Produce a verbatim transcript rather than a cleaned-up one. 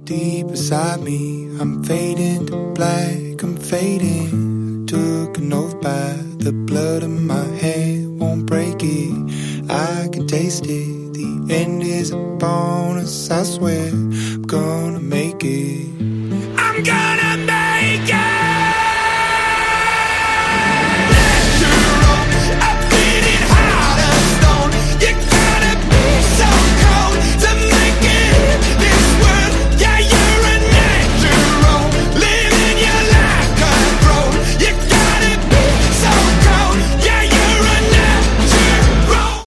deep inside me. I'm fading to black, I'm fading. I took an oath by the blood in my head, won't break it. I can taste it. The end is a bonus, I swear. I'm gonna make it. I'm gonna